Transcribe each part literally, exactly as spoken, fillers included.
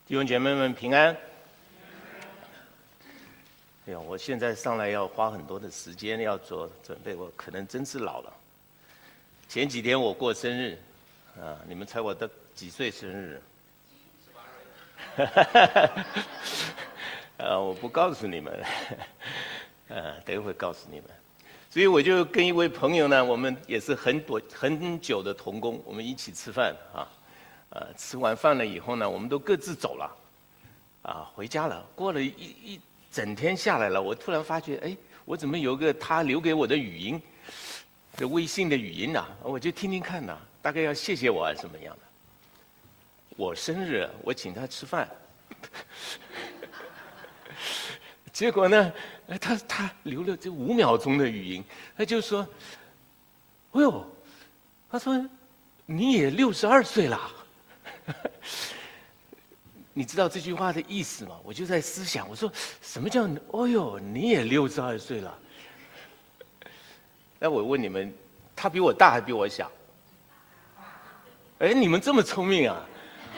弟兄姐妹们平安。哎呀，我现在上来要花很多的时间要做准备，我可能真是老了。前几天我过生日，啊，你们猜我的几岁生日？呃，我不告诉你们，呃，等一会告诉你们。所以我就跟一位朋友呢，我们也是很多很久的同工，我们一起吃饭啊。呃，吃完饭了以后呢，我们都各自走了，啊，回家了。过了一一整天下来了，我突然发觉，哎，我怎么有个他留给我的语音，这微信的语音呐、啊？我就听听看呐、啊，大概要谢谢我还是什么样的。我生日，我请他吃饭，结果呢，他他留了这五秒钟的语音，他就说：“哎呦，他说你也六十二岁了。”你知道这句话的意思吗？我就在思想，我说什么叫“哦呦，你也六十二岁了”？那我问你们，他比我大还比我小？哎，你们这么聪明啊！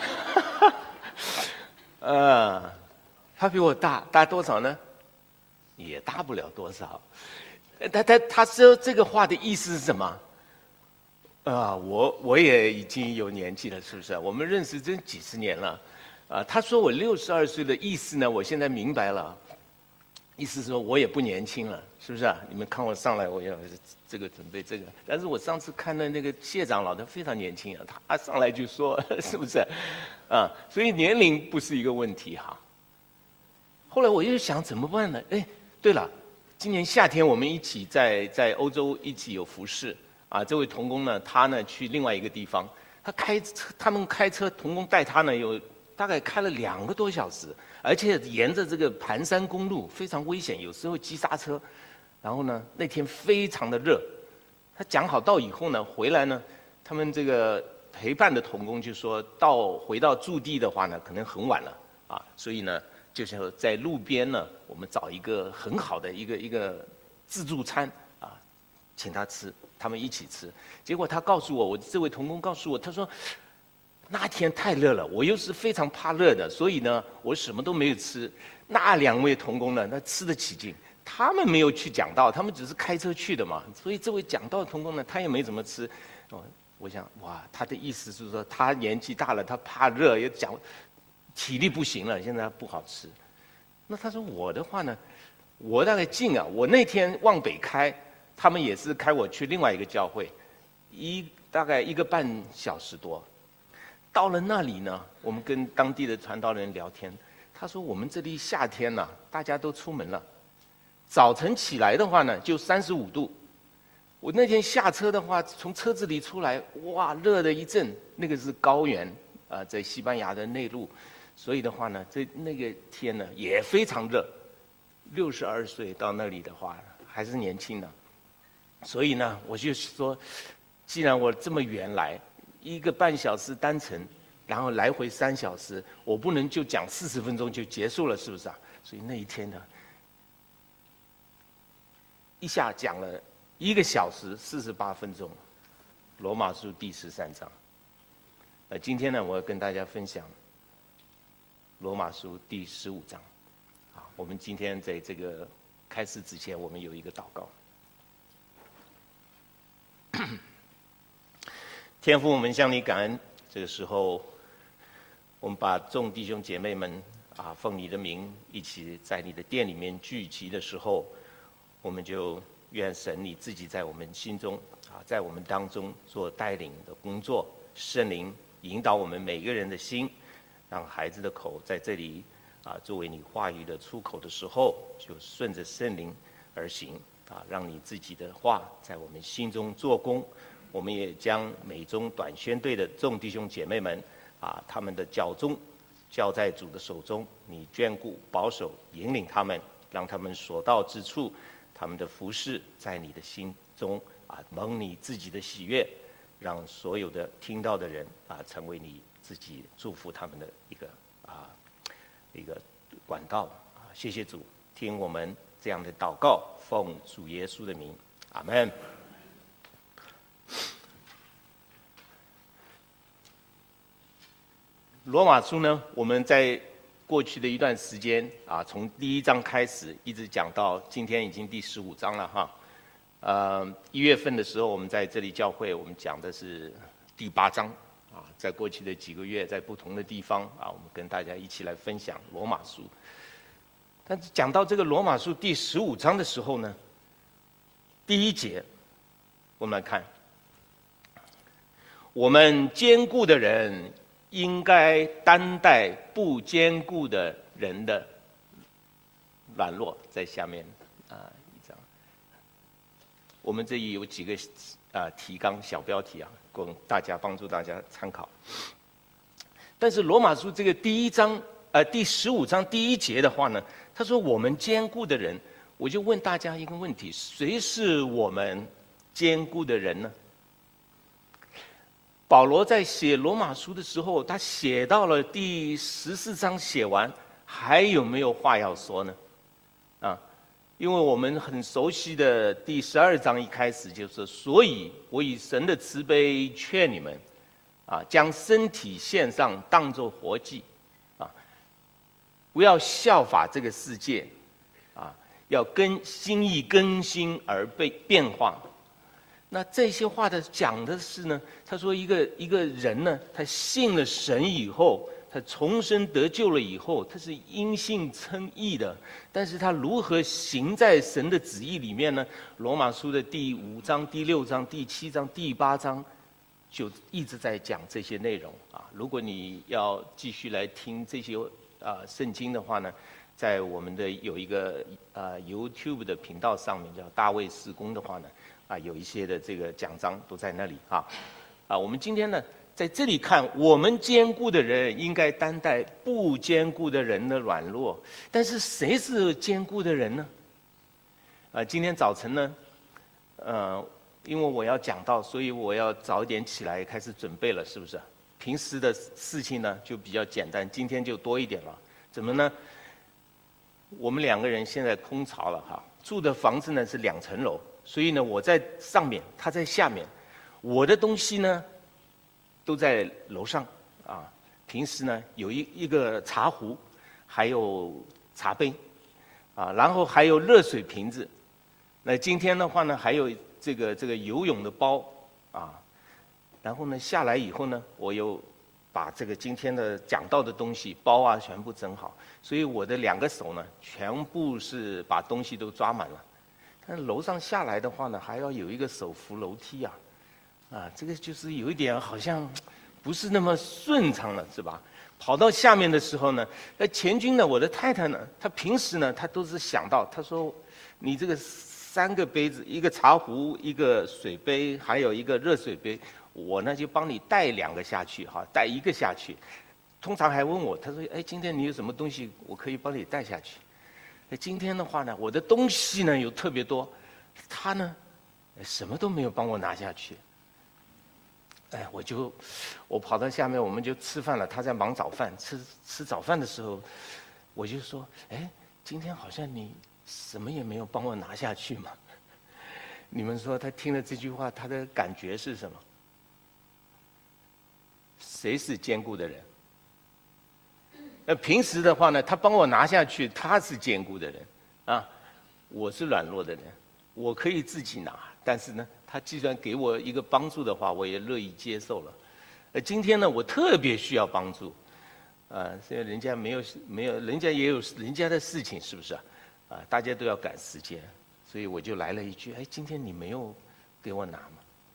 呃，他比我大，大多少呢？也大不了多少。他他他说这个话的意思是什么？啊，我我也已经有年纪了，是不是？我们认识真几十年了，啊，他说我六十二岁的意思呢，我现在明白了，意思是说我也不年轻了，是不是啊？你们看我上来，我要这个准备这个，但是我上次看到那个谢长老，他非常年轻啊，他上来就说，是不是？啊，所以年龄不是一个问题哈。后来我又想怎么办呢？哎，对了，今年夏天我们一起在在欧洲一起有服侍。啊，这位同工呢，他呢去另外一个地方，他开车，他们开车，同工带他呢，有大概开了两个多小时，而且沿着这个盘山公路非常危险，有时候急刹车。然后呢，那天非常的热，他讲好到以后呢，回来呢，他们这个陪伴的同工就说到回到驻地的话呢，可能很晚了啊，所以呢，就是在路边呢，我们找一个很好的一个一个自助餐啊，请他吃。他们一起吃，结果他告诉我，我这位同工告诉我，他说那天太热了，我又是非常怕热的，所以呢，我什么都没有吃。那两位同工呢，他吃得起劲，他们没有去讲道，他们只是开车去的嘛，所以这位讲道的同工呢，他也没怎么吃。哦，我想哇，他的意思是说他年纪大了，他怕热，也讲体力不行了，现在不好吃。那他说我的话呢，我大概近啊，我那天往北开。他们也是开我去另外一个教会，一大概一个半小时多。到了那里呢，我们跟当地的传道人聊天，他说我们这里夏天呢、啊，大家都出门了，早晨起来的话呢，就三十五度。我那天下车的话，从车子里出来，哇，热的一阵。那个是高原啊、呃，在西班牙的内陆，所以的话呢，这那个天呢也非常热。六十二岁到那里的话，还是年轻的。所以呢，我就说，既然我这么远来，一个半小时单程，然后来回三小时，我不能就讲四十分钟就结束了，是不是啊？所以那一天呢，一下讲了一个小时四十八分钟，《罗马书》第十三章。呃，今天呢，我要跟大家分享《罗马书》第十五章。啊，我们今天在这个开始之前，我们有一个祷告。天父，我们向你感恩。这个时候，我们把众弟兄姐妹们啊，奉你的名一起在你的殿里面聚集的时候，我们就愿神你自己在我们心中啊，在我们当中做带领的工作，圣灵引导我们每个人的心，让孩子的口在这里啊，作为你话语的出口的时候，就顺着圣灵而行。啊，让你自己的话在我们心中做工。我们也将美中短宣队的众弟兄姐妹们，啊，他们的脚中交在主的手中，你眷顾、保守、引领他们，让他们所到之处，他们的服事在你的心中啊，蒙你自己的喜悦，让所有的听到的人啊，成为你自己祝福他们的一个啊一个管道啊。谢谢主，听我们这样的祷告。奉主耶稣的名，阿们。 罗马书呢，我们在过去的一段时间啊，从第一章开始，一直讲到今天已经第十五章了哈。呃，一月份的时候，我们在这里教会，我们讲的是第八章啊。在过去的几个月，在不同的地方啊，我们跟大家一起来分享罗马书。但是讲到这个罗马书第十五章的时候呢，第一节，我们来看，我们坚固的人应该担待不坚固的人的软弱，在下面啊一章。我们这里有几个啊提纲小标题啊，供大家帮助大家参考。但是罗马书这个第一章呃第十五章第一节的话呢，他说我们坚固的人，我就问大家一个问题：谁是我们坚固的人呢？保罗在写罗马书的时候，他写到了第十四章写完，还有没有话要说呢？啊，因为我们很熟悉的第十二章一开始就是，所以我以神的慈悲劝你们，啊，将身体献上，当作活祭，啊，不要效法这个世界，啊，要更心意更新而被变化。那这些话的讲的是呢，他说一个一个人呢，他信了神以后，他重生得救了以后，他是因信称义的。但是他如何行在神的旨意里面呢？罗马书的第五章、第六章、第七章、第八章，就一直在讲这些内容啊。如果你要继续来听这些啊圣经的话呢，在我们的有一个呃 YouTube 的频道上面叫大卫事工的话呢。啊，有一些的这个讲章都在那里啊，啊，我们今天呢在这里看，我们坚固的人应该担待不坚固的人的软弱，但是谁是坚固的人呢？啊，今天早晨呢，呃，因为我要讲到，所以我要早一点起来开始准备了，是不是？平时的事情呢就比较简单，今天就多一点了。怎么呢？我们两个人现在空巢了哈，住的房子呢是两层楼。所以呢，我在上面，他在下面，我的东西呢，都在楼上啊。平时呢，有一一个茶壶，还有茶杯，啊，然后还有热水瓶子。那今天的话呢，还有这个这个游泳的包啊。然后呢，下来以后呢，我又把这个今天的讲到的东西包啊全部整好。所以我的两个手呢，全部是把东西都抓满了。但楼上下来的话呢，还要有一个手扶楼梯啊，啊，这个就是有一点好像不是那么顺畅了，是吧？跑到下面的时候呢，那前军呢，我的太太呢，她平时呢，她都是想到，她说，你这个三个杯子，一个茶壶，一个水杯，还有一个热水杯，我呢就帮你带两个下去哈，带一个下去。通常还问我，她说，哎，今天你有什么东西，我可以帮你带下去。今天的话呢，我的东西呢有特别多，他呢什么都没有帮我拿下去。哎，我就我跑到下面，我们就吃饭了。他在忙早饭，吃吃早饭的时候，我就说：“哎，今天好像你什么也没有帮我拿下去嘛。”你们说他听了这句话，他的感觉是什么？谁是坚固的人？那平时的话呢，他帮我拿下去，他是坚固的人，啊，我是软弱的人，我可以自己拿，但是呢，他既然给我一个帮助的话，我也乐意接受了。呃，今天呢，我特别需要帮助，啊，所以人家没有没有，人家也有人家的事情，是不是啊？啊，大家都要赶时间，所以我就来了一句：哎，今天你没有给我拿吗？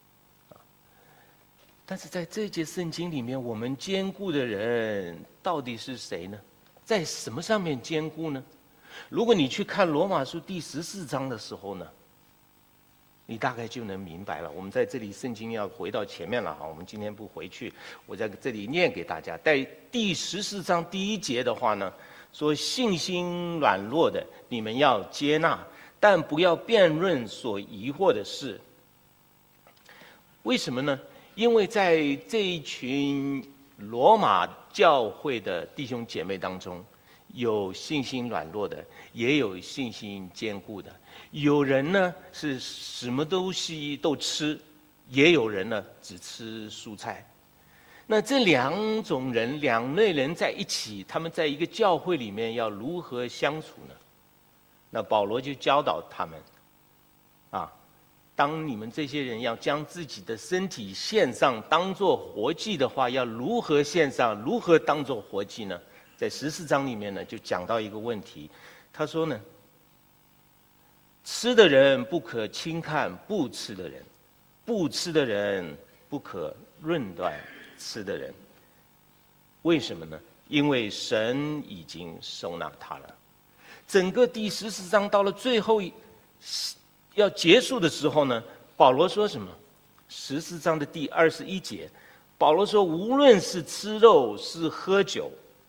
但是在这节圣经里面，我们坚固的人到底是谁呢？在什么上面坚固呢？如果你去看罗马书第十四章的时候呢，你大概就能明白了。我们在这里圣经要回到前面了哈，我们今天不回去，我在这里念给大家。在第十四章第一节的话呢，说信心软弱的，你们要接纳，但不要辩论所疑惑的事。为什么呢？因为在这一群罗马教会的弟兄姐妹当中，有信心软弱的，也有信心坚固的。有人呢是什么东西都吃，也有人呢只吃蔬菜。 那这两种人、两类人在一起，他们在一个教会里面要如何相处呢？那保罗就教导他们，啊，当你们这些人要将自己的身体献上，当作活祭的话，要如何献上？如何当作活祭呢？在十四章里面呢，就讲到一个问题，他说呢，吃的人不可轻看不吃的人，不吃的人不可论断吃的人。为什么呢？因为神已经收纳他了。整个第十四章到了最后要结束的时候呢，保罗说什么？十四章的第二十一节，保罗说，无论是吃肉是喝酒，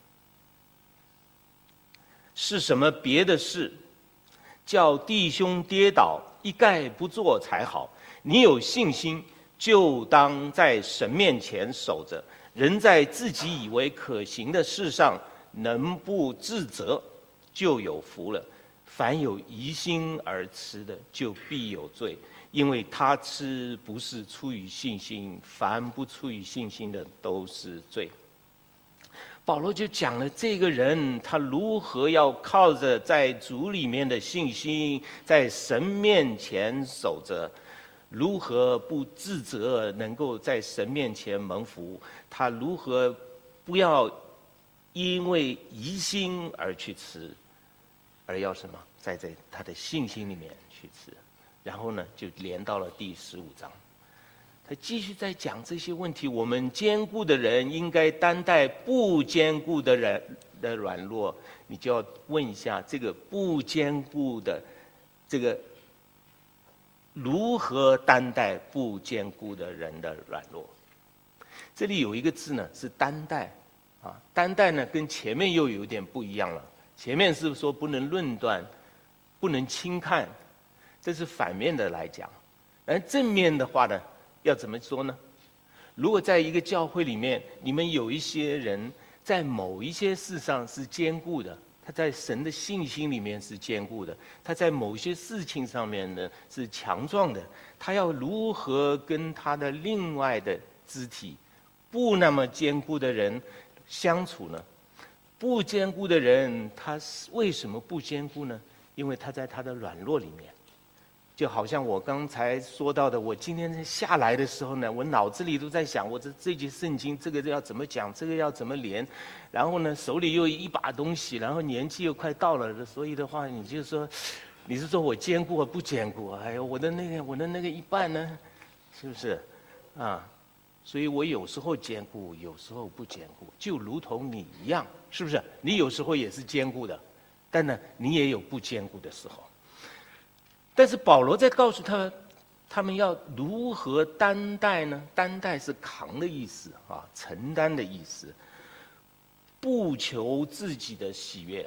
是什么别的事，叫弟兄跌倒，一概不做才好。你有信心，就当在神面前守着，人在自己以为可行的事上能不自责，就有福了。凡有疑心而吃的，就必有罪，因为他吃不是出于信心，凡不出于信心的都是罪。保罗就讲了这个人他如何要靠着在主里面的信心，在神面前守着，如何不自责，能够在神面前蒙福，他如何不要因为疑心而去吃，而要什么，在在他的信心里面去吃。然后呢，就连到了第十五章，他继续在讲这些问题。我们坚固的人应该担待不坚固的人的软弱。你就要问一下，这个不坚固的，这个如何担待不坚固的人的软弱？这里有一个字呢，是担待啊，担待呢跟前面又有点不一样了。前面是说不能论断，不能轻看，这是反面的来讲。而正面的话呢，要怎么说呢？如果在一个教会里面，你们有一些人在某一些事上是坚固的，他在神的信心里面是坚固的，他在某些事情上面呢是强壮的，他要如何跟他的另外的肢体不那么坚固的人相处呢？不坚固的人，他为什么不坚固呢？因为他在他的软弱里面。就好像我刚才说到的，我今天下来的时候呢，我脑子里都在想，我这这节圣经这个要怎么讲，这个要怎么连，然后呢手里又一把东西，然后年纪又快到了，所以的话，你就说，你是说我坚固或不坚固？哎呦，我的那个我的那个一半呢，是不是？啊，所以我有时候坚固，有时候不坚固，就如同你一样，是不是？你有时候也是坚固的，但呢，你也有不坚固的时候。但是保罗在告诉他们，他们要如何担待呢？担待是扛的意思啊，承担的意思。不求自己的喜悦。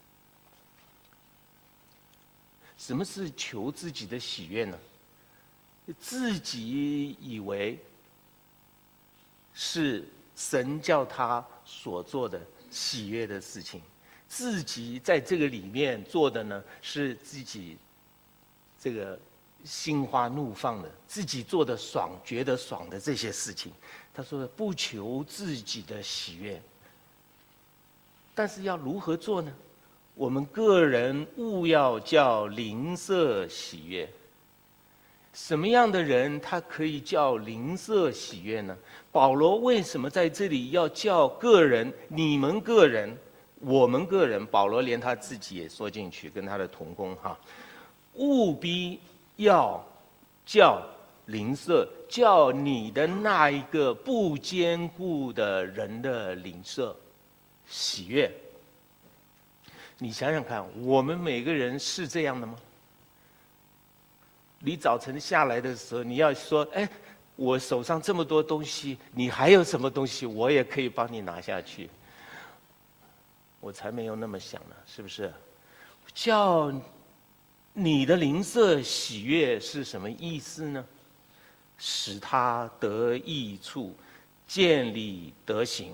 什么是求自己的喜悦呢？自己以为是神叫他所做的喜悦的事情，自己在这个里面做的呢，是自己这个心花怒放的，自己做的爽，觉得爽的这些事情。他说不求自己的喜悦，但是要如何做呢？我们个人务要叫邻舍喜悦。什么样的人他可以叫邻舍喜悦呢？保罗为什么在这里要叫个人，你们个人，我们个人？保罗连他自己也说进去，跟他的同工哈。务必要叫邻舍，叫你的那一个不坚固的人的邻舍喜悦。你想想看，我们每个人是这样的吗？你早晨下来的时候，你要说，哎，我手上这么多东西，你还有什么东西我也可以帮你拿下去。我才没有那么想呢，是不是？叫你的邻舍喜悦是什么意思呢？使他得益处，建立德行。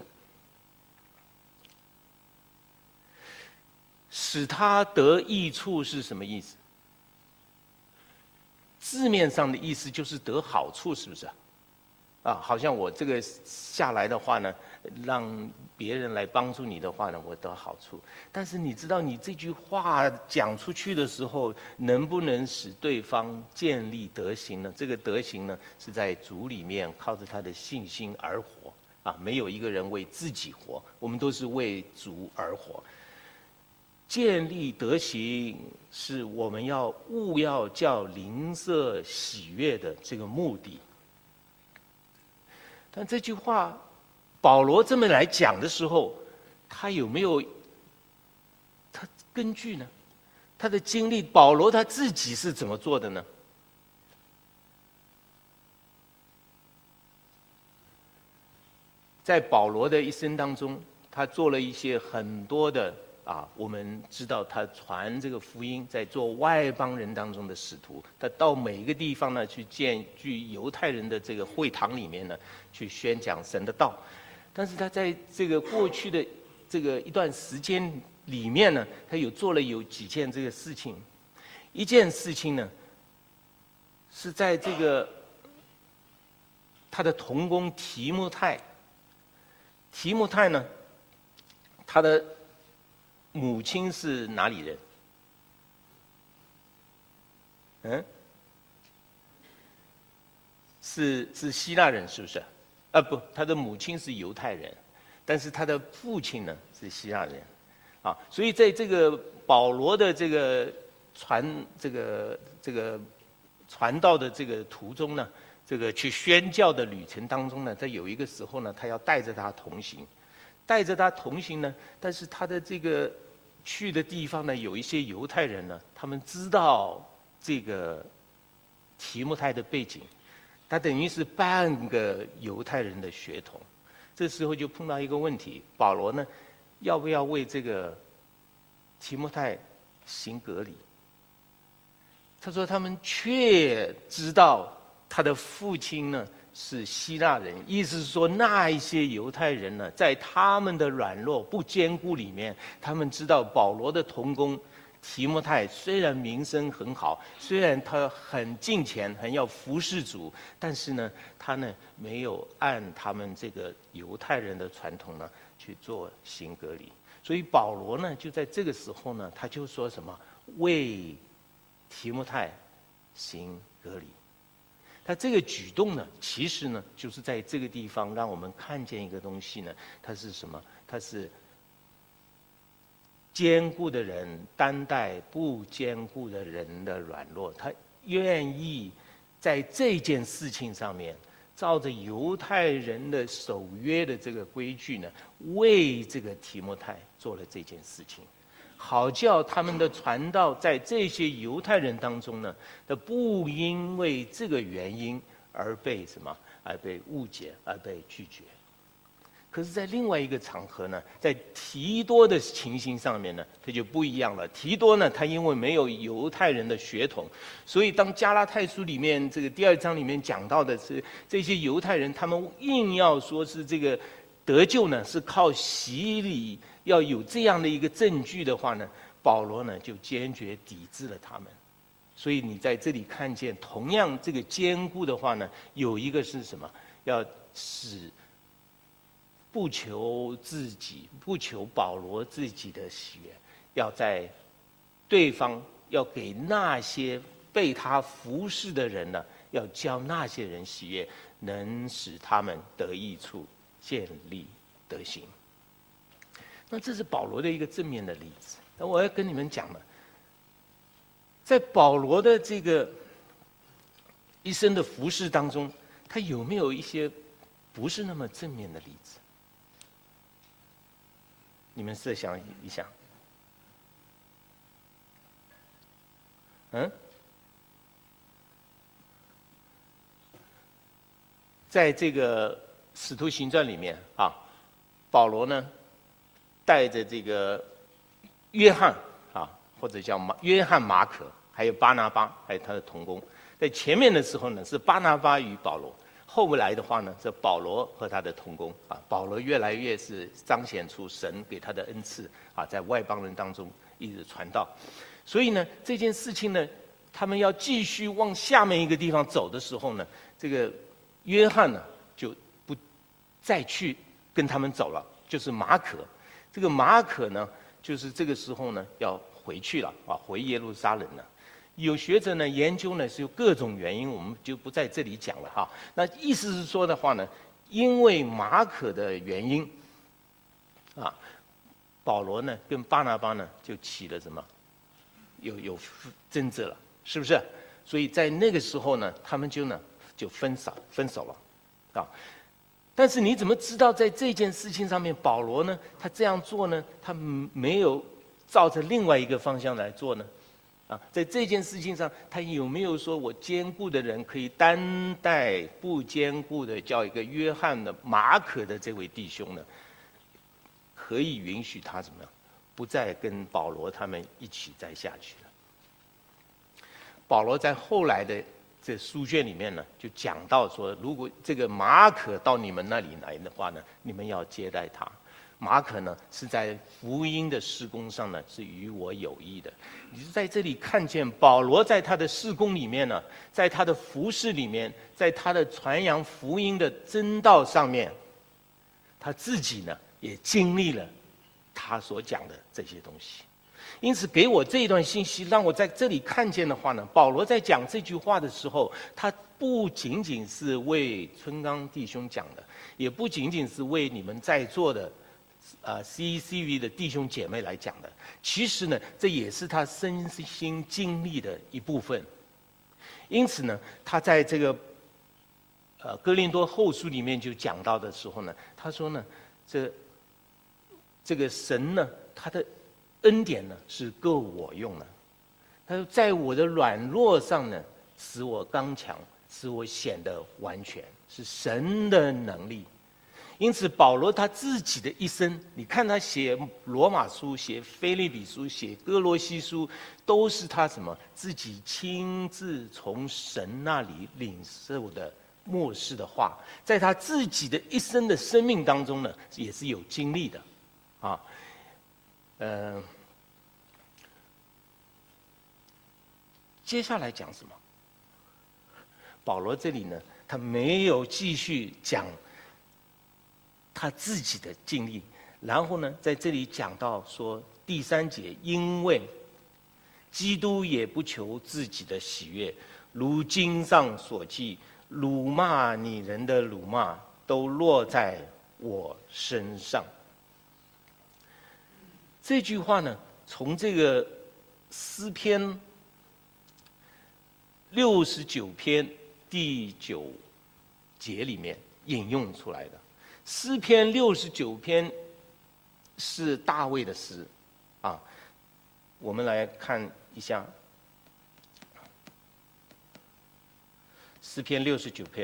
使他得益处是什么意思？字面上的意思就是得好处，是不是？ 啊，好像我这个下来的话呢，让别人来帮助你的话呢，我得好处。但是你知道，你这句话讲出去的时候，能不能使对方建立德行呢？这个德行呢，是在主里面靠着他的信心而活啊，没有一个人为自己活，我们都是为主而活。建立德行是我们要务要叫邻舍喜悦的这个目的。但这句话，保罗这么来讲的时候，他有没有他根据呢？他的经历，保罗他自己是怎么做的呢？在保罗的一生当中，他做了一些很多的啊，我们知道他传这个福音，在做外邦人当中的使徒，他到每一个地方呢，去建据犹太人的这个会堂里面呢，去宣讲神的道。但是他在这个过去的这个一段时间里面呢，他有做了有几件这个事情。一件事情呢，是在这个他的同工提摩太，提摩太呢，他的母亲是哪里人？嗯，是是希腊人，是不是？啊，不，他的母亲是犹太人，但是他的父亲呢是希腊人，啊，所以在这个保罗的这个传这个这个传道的这个途中呢，这个去宣教的旅程当中呢，他有一个时候呢，他要带着他同行。带着他同行呢，但是他的这个去的地方呢，有一些犹太人呢，他们知道这个提摩太的背景，他等于是半个犹太人的血统。这时候就碰到一个问题，保罗呢，要不要为这个提摩太行隔离？他说他们却知道他的父亲呢是希腊人，意思是说那一些犹太人呢，在他们的软弱不坚固里面，他们知道保罗的同工提摩太虽然名声很好，虽然他很敬虔，很要服侍主，但是呢，他呢没有按他们这个犹太人的传统呢去做行隔离。所以保罗呢就在这个时候呢，他就说什么为提摩太行隔离。他这个举动呢，其实呢，就是在这个地方让我们看见一个东西呢，它是什么？它是坚固的人担待不坚固的人的软弱，他愿意在这件事情上面，照着犹太人的守约的这个规矩呢，为这个提摩太做了这件事情。好叫他们的传道在这些犹太人当中呢，的不因为这个原因而被什么，而被误解，而被拒绝。可是，在另外一个场合呢，在提多的情形上面呢，他就不一样了。提多呢，他因为没有犹太人的血统，所以当加拉太书里面这个第二章里面讲到的是这些犹太人，他们硬要说是这个得救呢是靠洗礼。要有这样的一个证据的话呢，保罗呢就坚决抵制了他们。所以你在这里看见，同样这个坚固的话呢，有一个是什么？要使不求自己，不求保罗自己的喜悦，要在对方要给那些被他服侍的人呢，要教那些人喜悦，能使他们得益处，建立德行。那这是保罗的一个正面的例子。那我要跟你们讲了，在保罗的这个一生的服事当中，他有没有一些不是那么正面的例子？你们设想一下。嗯，在这个使徒行传里面啊，保罗呢带着这个约翰啊，或者叫马约翰马可，还有巴拿巴，还有他的同工，在前面的时候呢是巴拿巴与保罗，后来的话呢是保罗和他的同工啊。保罗越来越是彰显出神给他的恩赐啊，在外邦人当中一直传道。所以呢这件事情呢，他们要继续往下面一个地方走的时候呢，这个约翰呢再去跟他们走了，就是马可。这个马可呢，就是这个时候呢要回去了啊，回耶路撒冷了。有学者呢研究呢是有各种原因，我们就不在这里讲了哈。那意思是说的话呢，因为马可的原因，啊，保罗呢跟巴拿巴呢就起了什么，有有争执了，是不是？所以在那个时候呢，他们就呢就分手分手了，啊。但是你怎么知道在这件事情上面，保罗呢他这样做呢，他没有照着另外一个方向来做呢？啊，在这件事情上，他有没有说我坚固的人可以担待不坚固的，叫一个约翰的马可的这位弟兄呢，可以允许他怎么样，不再跟保罗他们一起再下去了？保罗在后来的这书卷里面呢，就讲到说，如果这个马可到你们那里来的话呢，你们要接待他。马可呢是在福音的事工上呢是与我有益的。你就在这里看见保罗在他的事工里面呢，在他的服事里面，在他的传扬福音的真道上面，他自己呢也经历了他所讲的这些东西。因此给我这一段信息，让我在这里看见的话呢，保罗在讲这句话的时候，他不仅仅是为春刚弟兄讲的，也不仅仅是为你们在座的呃 C E C V 的弟兄姐妹来讲的。其实呢，这也是他身心经历的一部分。因此呢，他在这个呃哥林多后书里面就讲到的时候呢，他说呢，这这个神呢，他的恩典呢是够我用的。他说，在我的软弱上呢，使我刚强，使我显得完全，是神的能力。因此保罗他自己的一生，你看他写罗马书、写腓立比书、写哥罗西书，都是他什么自己亲自从神那里领受的末世的话，在他自己的一生的生命当中呢，也是有经历的啊。呃，接下来讲什么？保罗这里呢，他没有继续讲他自己的经历，然后呢，在这里讲到说第三节，因为基督也不求自己的喜悦，如经上所记，辱骂你人的辱骂都落在我身上。这句话呢，从这个诗篇六十九篇第九节里面引用出来的。诗篇六十九篇是大卫的诗，啊，我们来看一下诗篇六十九篇。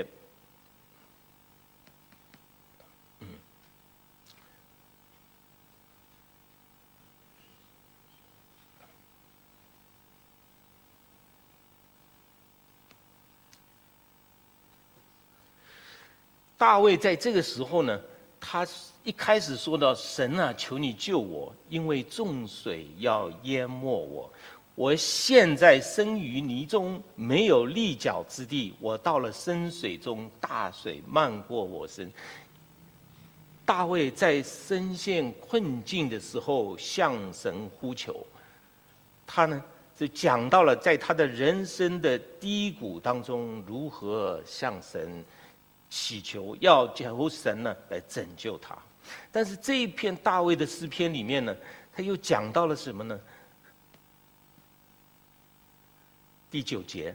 大卫在这个时候呢，他一开始说到：“神啊，求你救我，因为众水要淹没我。我现在生于泥中，没有立脚之地。我到了深水中，大水漫过我身。”大卫在深陷困境的时候向神呼求，他呢就讲到了在他的人生的低谷当中如何向神祈求，要求神呢来拯救他。但是这一篇大卫的诗篇里面呢，他又讲到了什么呢？第九节，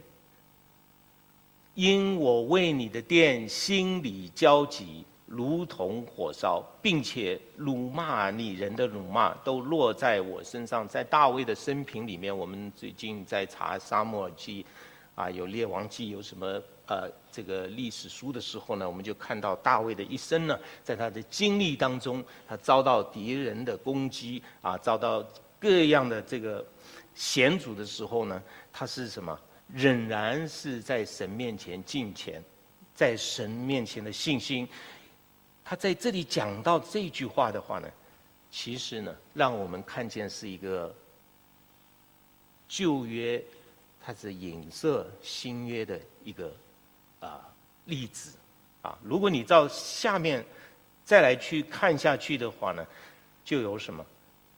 因我为你的殿心里焦急，如同火烧，并且辱骂你人的辱骂都落在我身上。在大卫的生平里面，我们最近在查撒母耳记啊，有列王记，有什么呃这个历史书的时候呢，我们就看到大卫的一生呢，在他的经历当中，他遭到敌人的攻击啊，遭到各样的这个险阻的时候呢，他是什么？仍然是在神面前敬虔，在神面前的信心。他在这里讲到这句话的话呢，其实呢，让我们看见是一个旧约，它是影射新约的一个啊、呃、例子啊。如果你照下面再来去看下去的话呢，就有什么？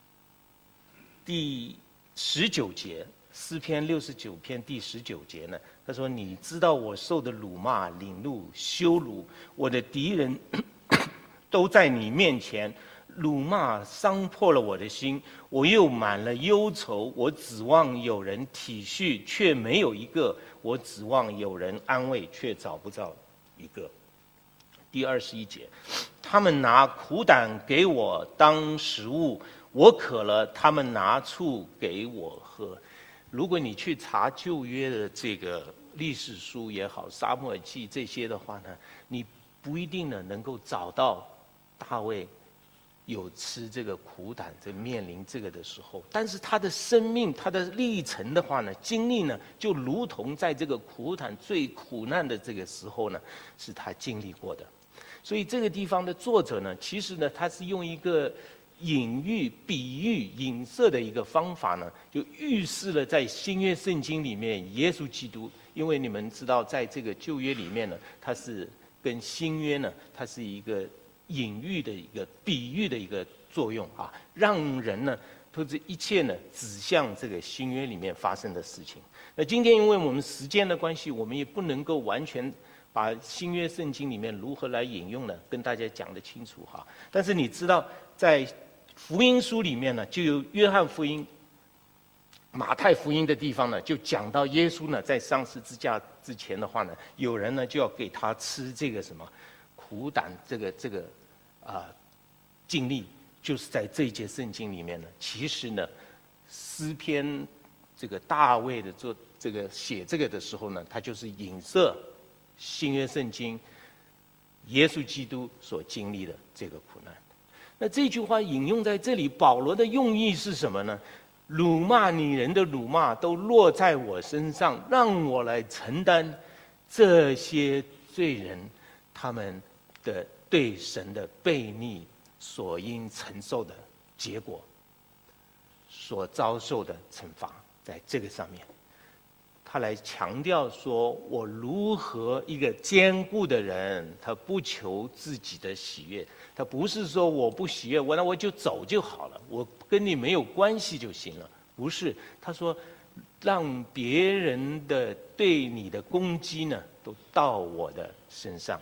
第十九节，诗篇六十九篇第十九节呢？他说：“你知道我受的辱骂、凌辱、羞辱，我的敌人都在你面前。辱骂伤破了我的心，我又满了忧愁。我指望有人体恤，却没有一个；我指望有人安慰，却找不到一个。”第二十一节，他们拿苦胆给我当食物，我渴了，他们拿醋给我喝。如果你去查旧约的这个历史书也好，撒母耳记这些的话呢，你不一定呢能够找到大卫有吃这个苦胆，这面临这个的时候，但是他的生命，他的历程的话呢，经历呢，就如同在这个苦胆最苦难的这个时候呢，是他经历过的。所以这个地方的作者呢，其实呢，他是用一个隐喻、比喻、影射的一个方法呢，就预示了在新约圣经里面耶稣基督。因为你们知道，在这个旧约里面呢，它是跟新约呢，它是一个隐喻的一个比喻的一个作用啊，让人呢，或者一切呢，指向这个新约里面发生的事情。那今天因为我们时间的关系，我们也不能够完全把新约圣经里面如何来引用呢，跟大家讲得清楚哈。但是你知道，在福音书里面呢，就有约翰福音、马太福音的地方呢，就讲到耶稣呢在上十字架之前的话呢，有人呢就要给他吃这个什么苦胆，这个这个啊、呃、经历，就是在这一节圣经里面呢。其实呢，诗篇这个大卫的做这个写这个的时候呢，他就是影射新约圣经耶稣基督所经历的这个苦难。那这句话引用在这里，保罗的用意是什么呢？辱骂你人的辱骂都落在我身上，让我来承担这些罪人他们的对神的悖逆所应承受的结果，所遭受的惩罚，在这个上面。他来强调说，我如何一个坚固的人，他不求自己的喜悦，他不是说我不喜悦，我那我就走就好了，我跟你没有关系就行了，不是。他说，让别人的对你的攻击呢，都到我的身上。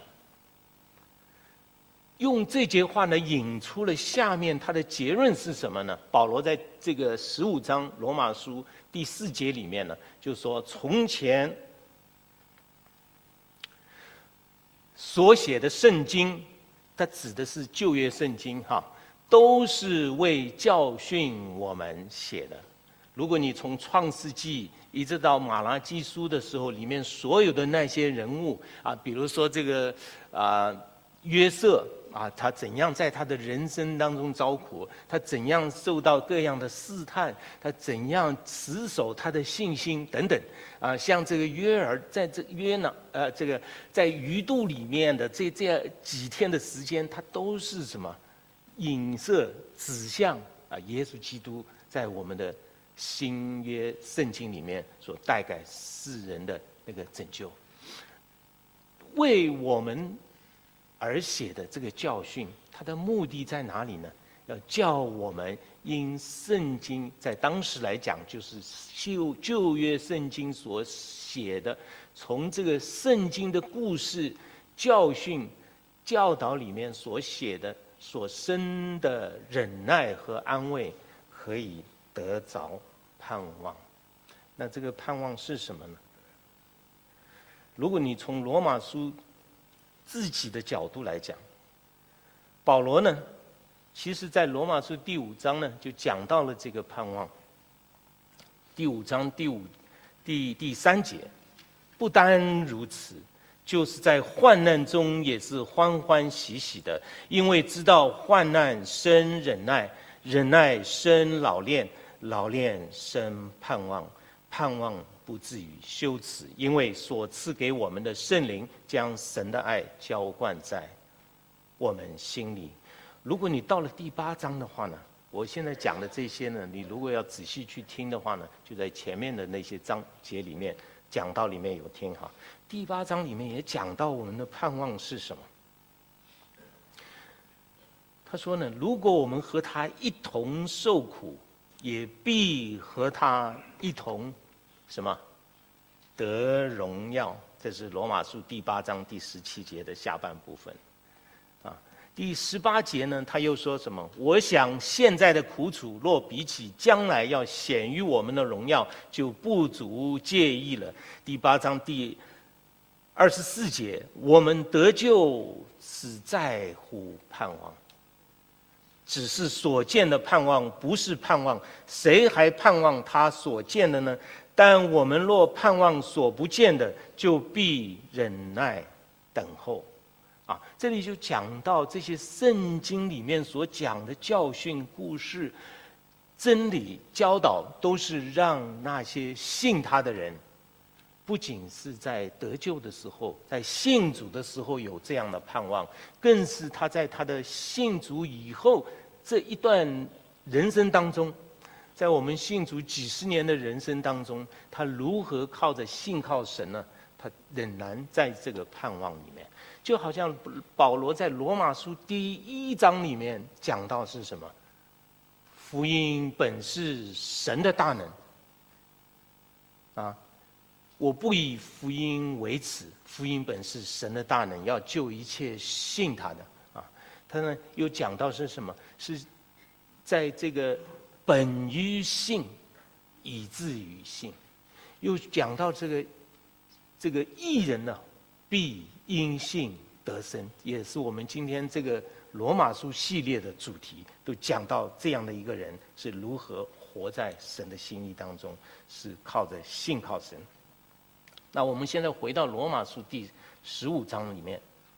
用这节话呢，引出了下面他的结论是什么呢？保罗在这个十五章罗马书第四节里面呢，就说从前所写的圣经，它指的是旧约圣经哈，都是为教训我们写的。如果你从创世纪一直到马拉基书的时候，里面所有的那些人物啊，比如说这个啊约瑟啊，他怎样在他的人生当中遭苦，他怎样受到各样的试探，他怎样持守他的信心等等啊，像这个约尔在这约呢呃这个在鱼肚里面的这这样几天的时间，他都是什么影射指向啊耶稣基督在我们的新约圣经里面所带给世人的那个拯救，为我们而写的这个教训，它的目的在哪里呢？要叫我们因圣经在当时来讲，就是旧旧约圣经所写的，从这个圣经的故事、教训、教导里面所写的、所生的忍耐和安慰，可以得着盼望。那这个盼望是什么呢？如果你从罗马书自己的角度来讲，保罗呢，其实在罗马书第五章呢，就讲到了这个盼望。第五章第五第第三节，不单如此，就是在患难中也是欢欢喜喜的，因为知道患难生忍耐，忍耐生老练，老练生盼望，盼望不至于羞耻，因为所赐给我们的圣灵将神的爱浇灌在我们心里。如果你到了第八章的话呢，我现在讲的这些呢，你如果要仔细去听的话呢，就在前面的那些章节里面讲到里面有听哈。第八章里面也讲到我们的盼望是什么。 他说呢，如果我们和他一同受苦，也必和他一同什么得荣耀。这是罗马书第八章第十七节的下半部分。啊，第十八节呢，他又说什么？我想现在的苦楚，若比起将来要显于我们的荣耀，就不足介意了。第八章第二十四节，我们得救只在乎盼望。只是所见的盼望，不是盼望，谁还盼望他所见的呢？但我们若盼望所不见的，就必忍耐等候。啊，这里就讲到这些圣经里面所讲的教训、故事、真理、教导，都是让那些信他的人，不仅是在得救的时候，在信主的时候有这样的盼望，更是他在他的信主以后这一段人生当中，在我们信主几十年的人生当中，他如何靠着信靠神呢？他仍然在这个盼望里面，就好像保罗在罗马书第一章里面讲到是什么？福音本是神的大能啊！我不以福音为耻，福音本是神的大能，要救一切信他的啊。他呢又讲到是什么？是在这个本于信，以至于信。又讲到这个这个义人呢，必因信得生，也是我们今天这个罗马书系列的主题，都讲到这样的一个人是如何活在神的心意当中，是靠着信靠神。那我们现在回到罗马书第十五章里面，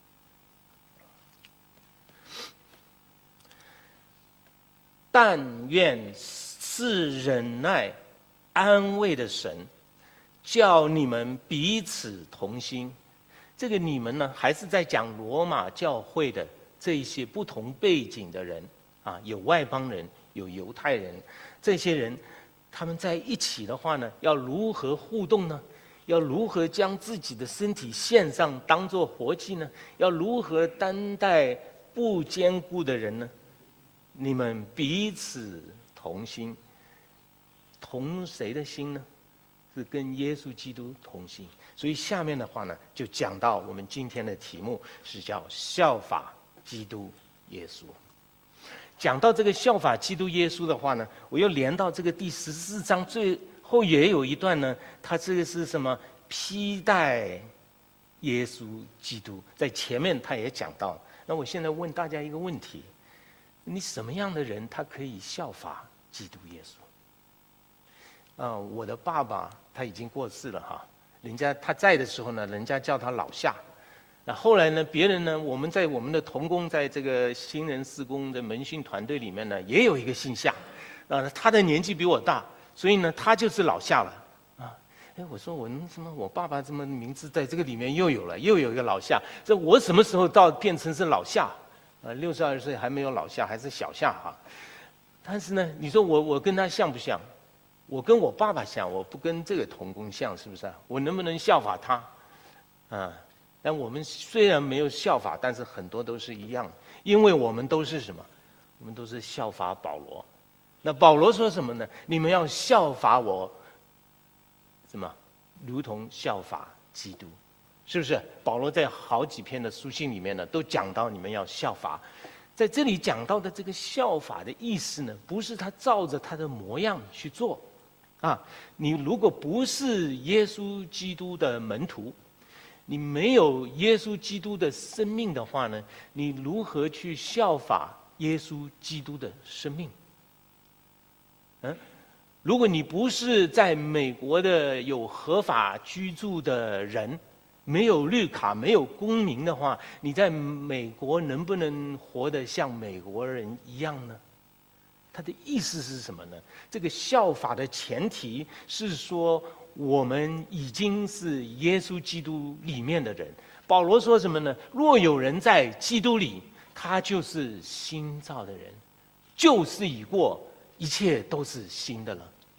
但愿是忍耐安慰的神，叫你们彼此同心。这个你们呢，还是在讲罗马教会的这一些不同背景的人啊，有外邦人，有犹太人，这些人他们在一起的话呢，要如何互动呢？要如何将自己的身体献上，当作活祭呢？要如何担待不坚固的人呢？你们彼此同心，同谁的心呢？是跟耶稣基督同心。所以下面的话呢，就讲到我们今天的题目是叫效法基督耶稣。讲到这个效法基督耶稣的话呢，我又连到这个第十四章最后也有一段呢，他这个是什么？披戴耶稣基督，在前面他也讲到。那我现在问大家一个问题：你什么样的人他可以效法基督耶稣？啊、呃，我的爸爸他已经过世了哈，人家他在的时候呢，人家叫他老夏。那后来呢，别人呢，我们在我们的同工，在这个新人事工的门训团队里面呢，也有一个姓夏，啊、呃，他的年纪比我大。所以呢，他就是老夏了，啊，哎，我说我怎么我爸爸这么名字在这个里面又有了，又有一个老夏，这我什么时候到变成是老夏？啊，六十二岁还没有老夏，还是小夏哈。但是呢，你说我我跟他像不像？我跟我爸爸像，我不跟这个同工像，是不是啊？我能不能效法他？啊，但我们虽然没有效法，但是很多都是一样，因为我们都是什么？我们都是效法保罗。那保罗说什么呢？你们要效法我，什么？如同效法基督，是不是？保罗在好几篇的书信里面呢，都讲到你们要效法。在这里讲到的这个效法的意思呢，不是他照着他的模样去做，啊，你如果不是耶稣基督的门徒，你没有耶稣基督的生命的话呢，你如何去效法耶稣基督的生命？嗯，如果你不是在美国的有合法居住的人，没有绿卡、没有公民的话，你在美国能不能活得像美国人一样呢？他的意思是什么呢？这个效法的前提是说，我们已经是耶稣基督里面的人。保罗说什么呢？若有人在基督里，他就是新造的人，旧事已过，一切都是新的了。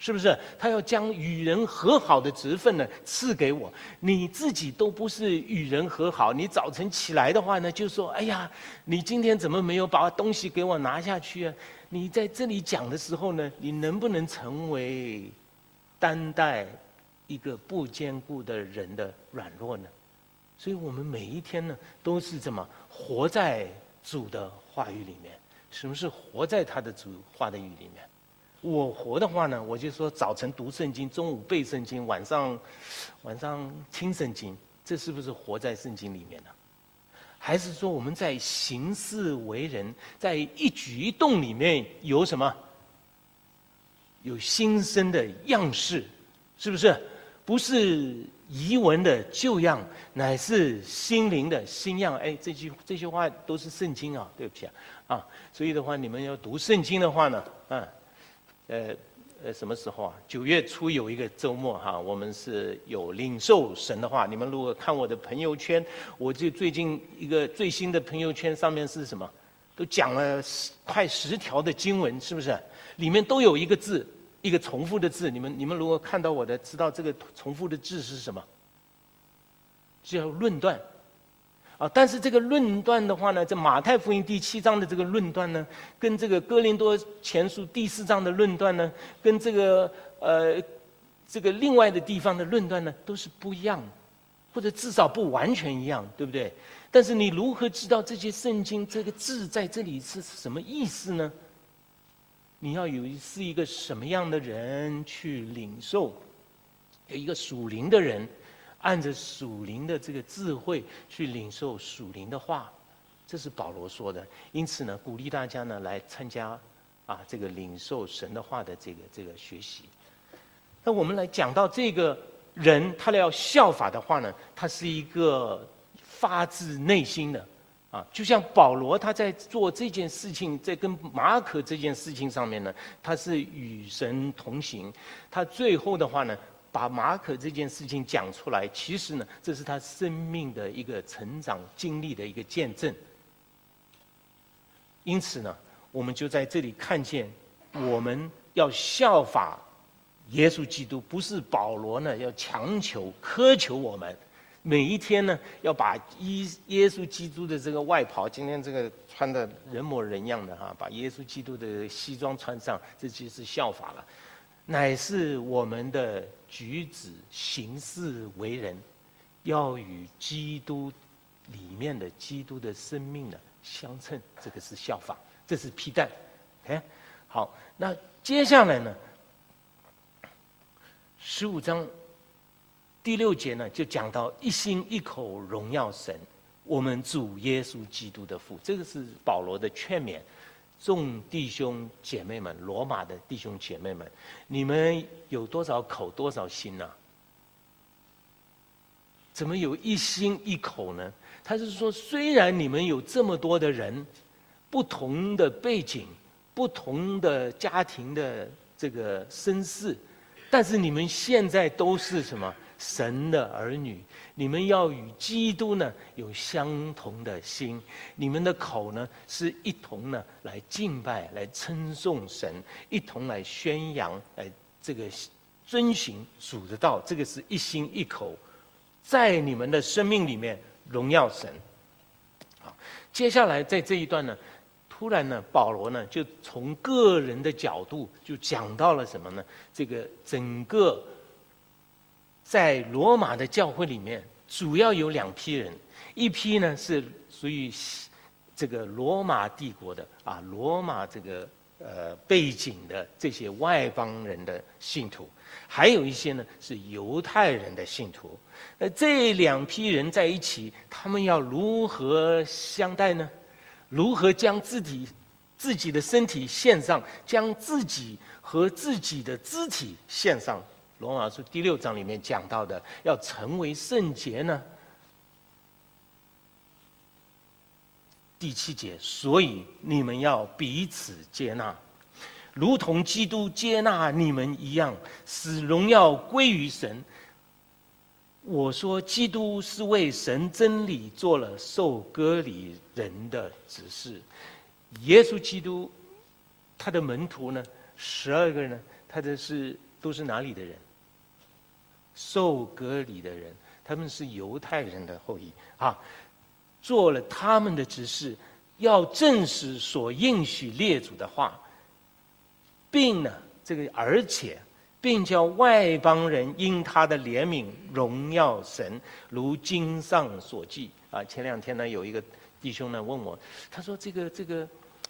是不是？他要将与人和好的职分呢赐给我。你自己都不是与人和好，你早晨起来的话呢，就说：“哎呀，你今天怎么没有把东西给我拿下去啊？”你在这里讲的时候呢，你能不能成为担待一个不坚固的人的软弱呢？所以我们每一天呢，都是怎么活在主的话语里面？什么是活在他的主话的语里面？我活的话呢，我就说早晨读圣经，中午背圣经，晚上晚上听圣经，这是不是活在圣经里面呢？还是说我们在行事为人，在一举一动里面有什么？有新生的样式，是不是？不是遗文的旧样，乃是心灵的新样。哎，这句这句话都是圣经啊，对不起啊，啊，所以的话，你们要读圣经的话呢，啊，呃呃，什么时候啊？九月初有一个周末哈、啊，我们是有领受神的话。你们如果看我的朋友圈，我就最近一个最新的朋友圈上面是什么？都讲了快十条的经文，是不是？里面都有一个字。一个重复的字，你们你们如果看到我的，知道这个重复的字是什么？叫论断，啊，但是这个论断的话呢，这马太福音第七章的这个论断呢，跟这个哥林多前书第四章的论断呢，跟这个呃这个另外的地方的论断呢，都是不一样，或者至少不完全一样，对不对？但是你如何知道这些圣经这个字在这里是什么意思呢？你要有是一个什么样的人去领受？有一个属灵的人，按着属灵的这个智慧去领受属灵的话，这是保罗说的。因此呢，鼓励大家呢来参加啊这个领受神的话的这个这个学习。那我们来讲到这个人，他要效法的话呢，他是一个发自内心的。啊，就像保罗他在做这件事情，在跟马可这件事情上面呢，他是与神同行。他最后的话呢，把马可这件事情讲出来，其实呢，这是他生命的一个成长经历的一个见证。因此呢，我们就在这里看见，我们要效法耶稣基督，不是保罗呢要强求苛求我们。每一天呢，要把耶稣基督的这个外袍，今天这个穿的人模人样的哈，把耶稣基督的西装穿上，这就是效法了。乃是我们的举止行事为人，要与基督里面的基督的生命呢相称，这个是效法，这是披戴。哎，好，那接下来呢，十五章。第六节呢，就讲到一心一口荣耀神，我们主耶稣基督的父。这个是保罗的劝勉，众弟兄姐妹们，罗马的弟兄姐妹们，你们有多少口多少心呢、啊？怎么有一心一口呢？他是说，虽然你们有这么多的人，不同的背景，不同的家庭的这个身世，但是你们现在都是什么？神的儿女，你们要与基督呢有相同的心，你们的口呢是一同呢来敬拜、来称颂神，一同来宣扬、来这个遵行主的道。这个是一心一口，在你们的生命里面荣耀神。好，接下来在这一段呢，突然呢，保罗呢就从个人的角度就讲到了什么呢？这个整个。在罗马的教会里面，主要有两批人，一批呢是属于这个罗马帝国的啊，罗马这个呃背景的这些外邦人的信徒，还有一些呢是犹太人的信徒。那这两批人在一起，他们要如何相待呢？如何将自己自己的身体献上，将自己和自己的肢体献上？罗马书第六章里面讲到的，要成为圣洁呢。第七节，所以你们要彼此接纳，如同基督接纳你们一样，使荣耀归于神。我说，基督是为神真理做了受割礼人的指示。耶稣基督，他的门徒呢，十二个人呢，他的是。 都是哪里的人？受割礼的人，他们是犹太人的后裔啊，做了他们的执事，要证实所应许列祖的话，并呢，这个而且。并叫外邦人因他的怜悯荣耀神，如经上所记啊。前两天呢，有一个弟兄呢问我，他说：“这个这个，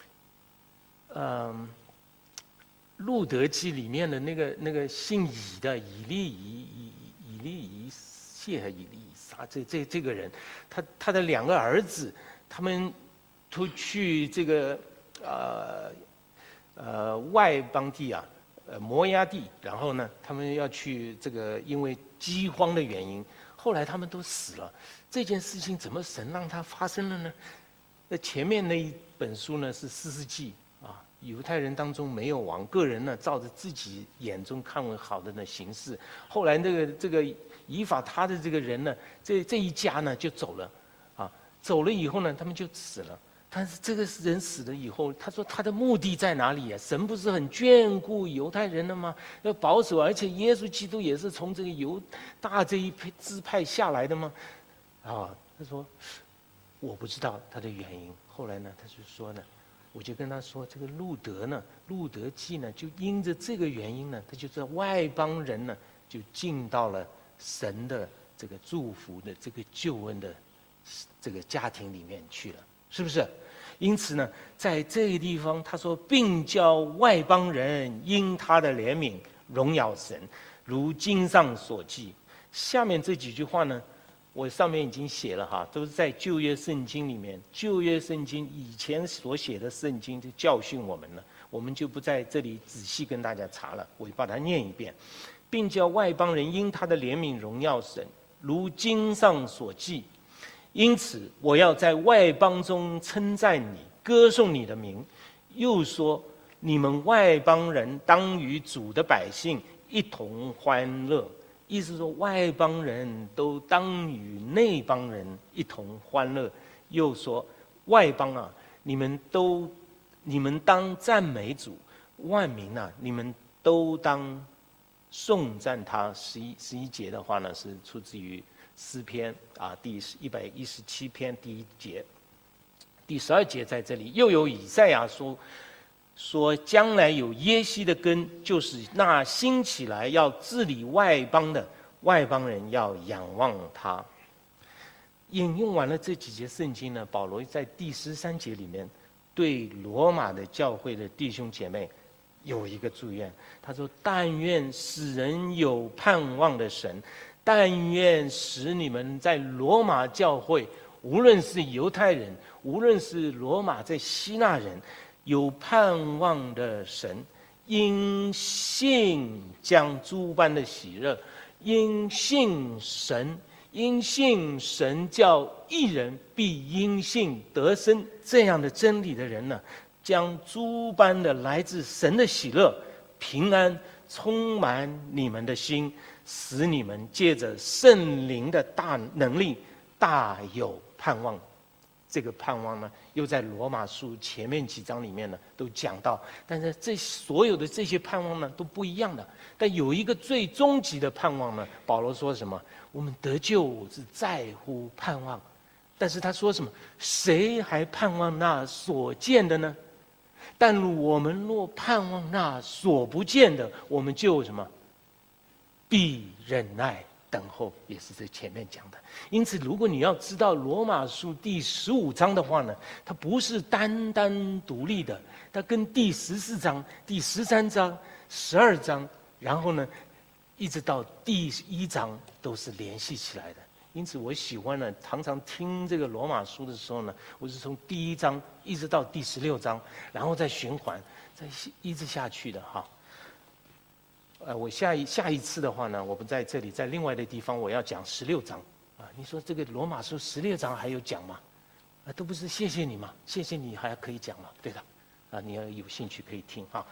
嗯，路德记里面的那个那个姓以的以利以以以利以谢和以利以撒，这这这个人，他他的两个儿子，他们都去这个呃呃外邦地啊。”呃，摩押地，然后呢，他们要去这个，因为饥荒的原因，后来他们都死了。这件事情怎么神让它发生了呢？那前面那一本书呢是士师记啊，犹太人当中没有王，个人呢照着自己眼中看为好的呢行事。后来这个这个以法他的这个人呢，这这一家呢就走了，啊，走了以后呢，他们就死了。但是这个人死了以后，他说他的目的在哪里呀？神不是很眷顾犹太人了吗？要保守，而且耶稣基督也是从这个犹大这一批支派下来的吗？啊，他说我不知道他的原因。后来呢，他就说呢，我就跟他说，这个路德呢，路德记呢，就因着这个原因呢，他就在外邦人呢，就进到了神的这个祝福的这个救恩的这个家庭里面去了，是不是？因此呢，在这个地方，他说，并叫外邦人因他的怜悯荣耀神，如经上所记。下面这几句话呢，我上面已经写了哈，都是在旧约圣经里面。旧约圣经以前所写的圣经就教训我们了，我们就不在这里仔细跟大家查了，我把它念一遍。并叫外邦人因他的怜悯荣耀神，如经上所记。因此，我要在外邦中称赞你，歌颂你的名。又说，你们外邦人当与主的百姓一同欢乐。意思说，外邦人都当与内邦人一同欢乐。又说，外邦啊，你们都，你们当赞美主；万民啊，你们都当颂赞他。十一十一节的话呢，是出自于诗篇啊，第一百一十七篇第一节，第十二节在这里又有以赛亚说说将来有耶西的根，就是那兴起来要治理外邦的外邦人要仰望他。引用完了这几节圣经呢，保罗在第十三节里面对罗马的教会的弟兄姐妹有一个祝愿，他说：但愿使人有盼望的神。但愿使你们在罗马教会，无论是犹太人，无论是罗马在希腊人，有盼望的神，因信将诸般的喜乐，因信神，因信神叫义人必因信得生，这样的真理的人呢，将诸般的来自神的喜乐、平安充满你们的心，使你们借着圣灵的大能力大有盼望。这个盼望呢，又在罗马书前面几章里面呢都讲到。但是这所有的这些盼望呢都不一样的，但有一个最终极的盼望呢，保罗说什么？我们得救是在乎盼望。但是他说什么？谁还盼望那所见的呢？但我们若盼望那所不见的，我们就什么？必忍耐等候，也是这前面讲的。因此，如果你要知道罗马书第十五章的话呢，它不是单单独立的，它跟第十四章、第十三章、十二章，然后呢，一直到第一章都是联系起来的。因此，我喜欢呢，常常听这个罗马书的时候呢，我是从第一章一直到第十六章，然后再循环，再一直下去的哈。呃，我下一下一次的话呢，我不在这里，在另外的地方，我要讲十六章啊。你说这个罗马书十六章还有讲吗？啊，都不是谢谢你嘛，谢谢你还可以讲嘛，对的，啊，你要有兴趣可以听哈。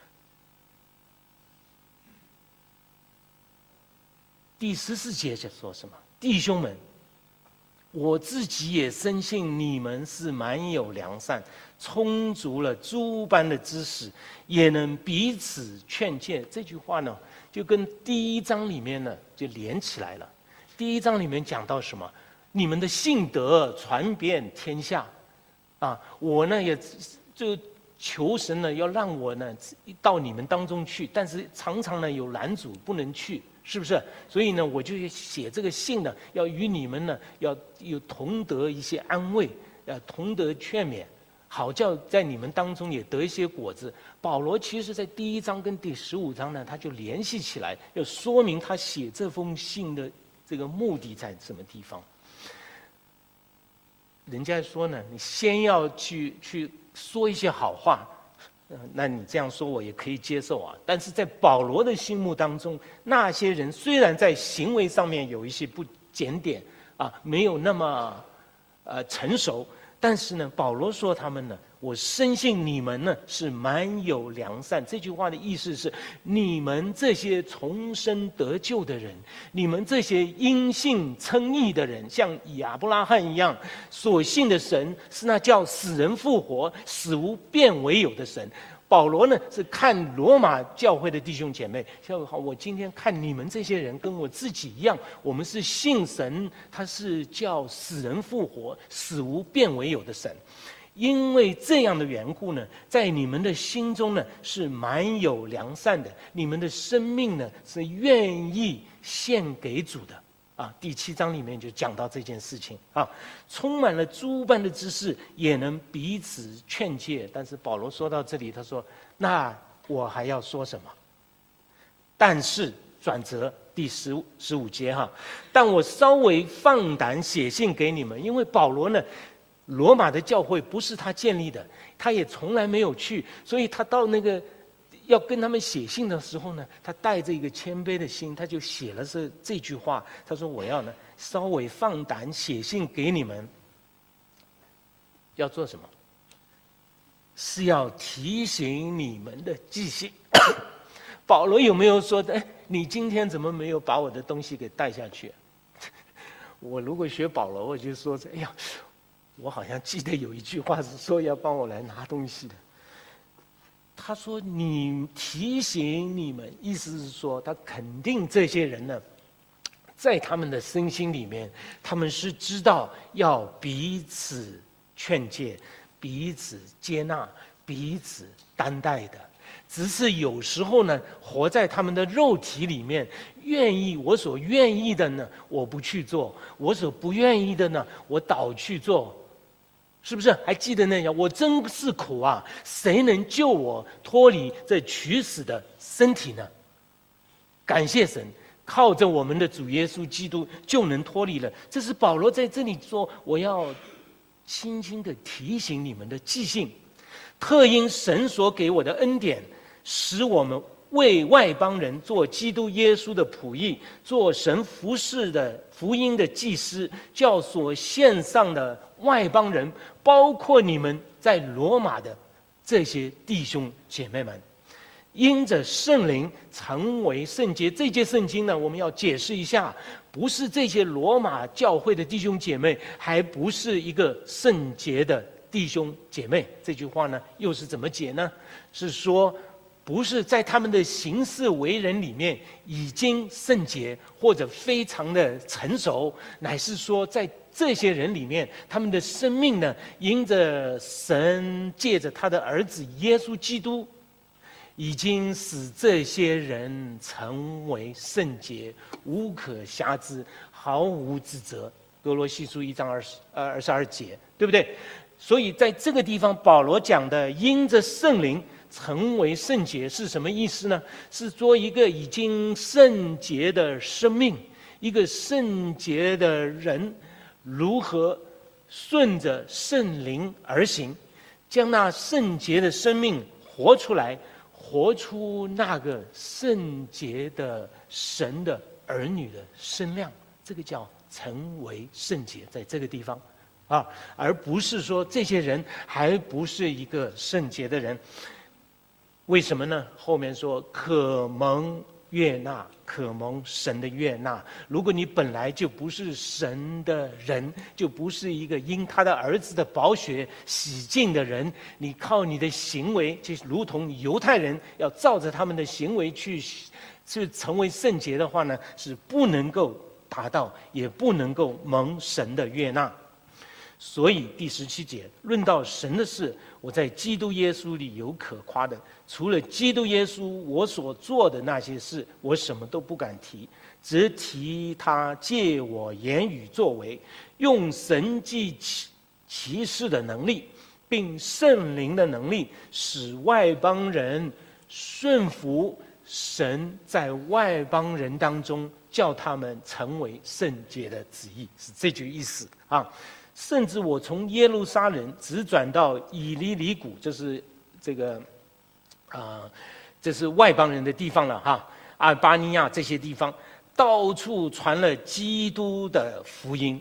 第十四节就说什么？弟兄们，我自己也深信你们是满有良善，充足了诸般的知识，也能彼此劝诫。这句话呢， 就跟第一章里面呢就连起来了。第一章里面讲到什么？你们的信德传遍天下，啊，我呢也就求神呢要让我呢到你们当中去，但是常常呢有拦阻不能去，是不是？所以呢我就写这个信呢，要与你们呢要有同得一些安慰，呃，同得劝勉，好叫在你们当中也得一些果子。保罗其实在第一章跟第十五章呢，他就联系起来，要说明他写这封信的这个目的在什么地方。人家说呢，你先要去去说一些好话，呃，那你这样说我也可以接受啊。但是在保罗的心目当中，那些人虽然在行为上面有一些不检点啊，没有那么呃成熟，但是呢，保罗说他们呢，我深信你们呢是满有良善。这句话的意思是，你们这些重生得救的人，你们这些因信称义的人，像亚伯拉罕一样，所信的神是那叫死人复活、死无变为有的神。保罗呢是看罗马教会的弟兄姐妹，像我今天看你们这些人跟我自己一样，我们是信神，他是叫死人复活、死无变为有的神。因为这样的缘故呢，在你们的心中呢是满有良善的，你们的生命呢是愿意献给主的啊。第七章里面就讲到这件事情啊，充满了诸般的知识，也能彼此劝诫。但是保罗说到这里，他说：“那我还要说什么？”但是转折第十五十五节哈，但我稍微放胆写信给你们，因为保罗呢。罗马的教会不是他建立的，他也从来没有去，所以他到那个要跟他们写信的时候呢，他带着一个谦卑的心，他就写了这这句话。他说：“我要呢稍微放胆写信给你们，要做什么？是要提醒你们的记性。”保罗有没有说：“哎，你今天怎么没有把我的东西给带下去？”我如果学保罗，我就说：“哎呀。”我好像记得有一句话是说要帮我来拿东西的。他说：“你提醒你们，意思是说，他肯定这些人呢，在他们的身心里面，他们是知道要彼此劝诫、彼此接纳、彼此担待的。只是有时候呢，活在他们的肉体里面，愿意我所愿意的呢，我不去做；我所不愿意的呢，我倒去做。”是不是还记得那样？我真是苦啊！谁能救我脱离这取死的身体呢？感谢神，靠着我们的主耶稣基督就能脱离了。这是保罗在这里说，我要轻轻地提醒你们的记性，特因神所给我的恩典，使我们为外邦人做基督耶稣的仆役，做神服事的福音的祭司，叫所献上的外邦人，包括你们在罗马的这些弟兄姐妹们，因着圣灵成为圣洁。这节圣经呢，我们要解释一下，不是这些罗马教会的弟兄姐妹，还不是一个圣洁的弟兄姐妹。这句话呢，又是怎么解呢？是说不是在他们的行事为人里面已经圣洁或者非常的成熟，乃是说在这些人里面，他们的生命呢，因着神借着他的儿子耶稣基督，已经使这些人成为圣洁，无可瑕疵，毫无指责。哥罗西书一章二十呃二十二节，对不对？所以在这个地方，保罗讲的因着圣灵成为圣洁是什么意思呢？是做一个已经圣洁的生命，一个圣洁的人如何顺着圣灵而行，将那圣洁的生命活出来，活出那个圣洁的神的儿女的身量，这个叫成为圣洁，在这个地方啊，而不是说这些人还不是一个圣洁的人。为什么呢？后面说可蒙悦纳，可蒙神的悦纳。如果你本来就不是神的人，就不是一个因他的儿子的宝血洗净的人，你靠你的行为，就如同犹太人要照着他们的行为去去成为圣洁的话呢，是不能够达到，也不能够蒙神的悦纳。所以第十七节论到神的事，我在基督耶稣里有可夸的，除了基督耶稣我所做的那些事，我什么都不敢提，只提他借我言语作为，用神迹奇奇事的能力，并圣灵的能力，使外邦人顺服神在外邦人当中叫他们成为圣洁的旨意，是这句意思啊。甚至我从耶路撒冷直转到以利里谷，这是这个啊、呃，这是外邦人的地方了哈，阿尔巴尼亚这些地方，到处传了基督的福音。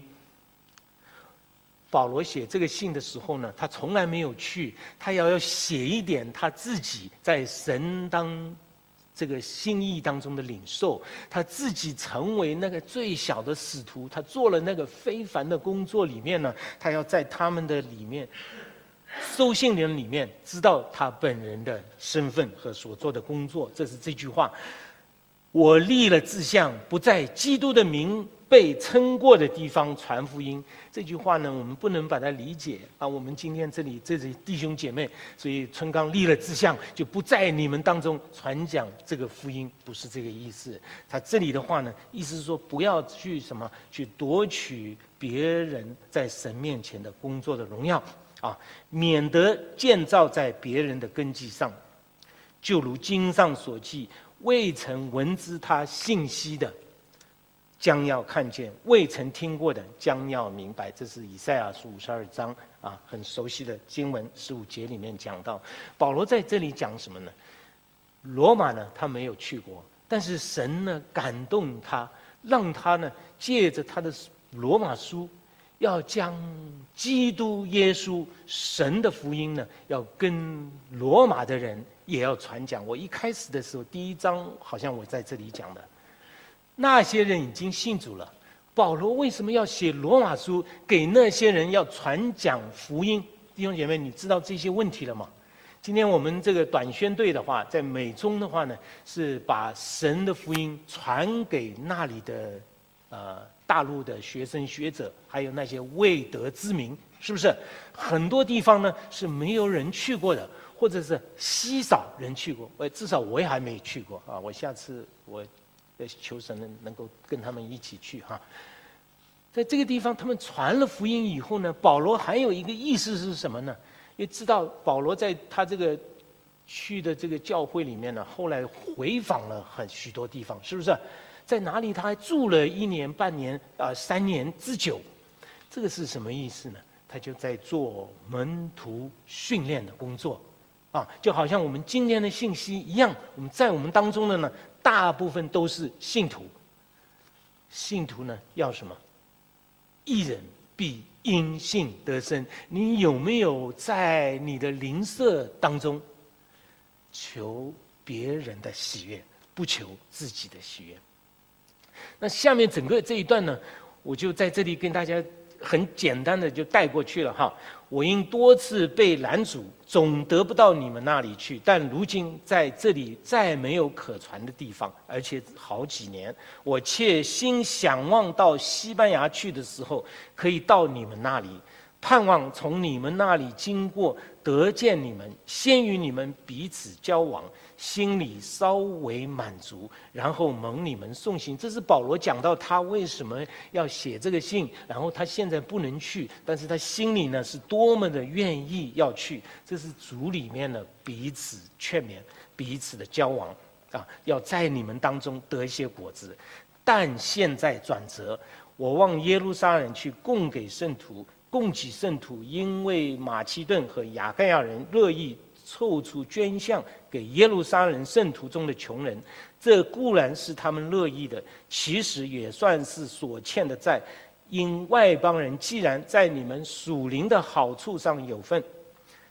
保罗写这个信的时候呢，他从来没有去，他要要写一点他自己在神当这个心意当中的领受，他自己成为那个最小的使徒，他做了那个非凡的工作里面呢，他要在他们的里面收信人里面知道他本人的身份和所做的工作。这是这句话，我立了志向，不在基督的名被称过的地方传福音。这句话呢，我们不能把它理解啊。我们今天这里这些弟兄姐妹，所以春刚立了志向，就不在你们当中传讲这个福音，不是这个意思。他这里的话呢，意思是说不要去什么去夺取别人在神面前的工作的荣耀啊，免得建造在别人的根基上。就如经上所记，未曾闻知他信息的，将要看见；未曾听过的，将要明白。这是以赛亚书五十二章啊，很熟悉的经文，十五节里面讲到。保罗在这里讲什么呢？罗马呢，他没有去过，但是神呢感动他，让他呢借着他的罗马书，要将基督耶稣神的福音呢，要跟罗马的人也要传讲。我一开始的时候，第一章好像我在这里讲的。那些人已经信主了，保罗为什么要写罗马书给那些人要传讲福音？弟兄姐妹，你知道这些问题了吗？今天我们这个短宣队的话，在美中的话呢，是把神的福音传给那里的呃大陆的学生学者，还有那些未得之民，是不是？很多地方呢是没有人去过的，或者是稀少人去过。我至少我也还没去过啊，我下次我。求神能能够跟他们一起去哈，在这个地方，他们传了福音以后呢，保罗还有一个意思是什么呢？因为知道保罗在他这个去的这个教会里面呢，后来回访了很许多地方，是不是？在哪里他还住了一年、半年啊、呃、三年之久？这个是什么意思呢？他就在做门徒训练的工作啊，就好像我们今天的信息一样，我们在我们当中的呢。大部分都是信徒，信徒呢要什么？一人必因信得生。你有没有在你的邻舍当中求别人的喜悦，不求自己的喜悦？那下面整个这一段呢，我就在这里跟大家很简单的就带过去了哈。我因多次被拦阻，总得不到你们那里去，但如今在这里再没有可传的地方，而且好几年，我切心想望到西班牙去的时候，可以到你们那里，盼望从你们那里经过，得见你们，先与你们彼此交往，心里稍微满足，然后蒙你们送行。这是保罗讲到他为什么要写这个信，然后他现在不能去，但是他心里呢是多么的愿意要去。这是主里面的彼此劝勉，彼此的交往啊，要在你们当中得一些果子。但现在转折，我往耶路撒冷去供给圣徒，供给圣徒，因为马其顿和亚该亚人乐意凑出捐项给耶路撒冷圣徒中的穷人，这固然是他们乐意的，其实也算是所欠的债。因外邦人既然在你们属灵的好处上有份，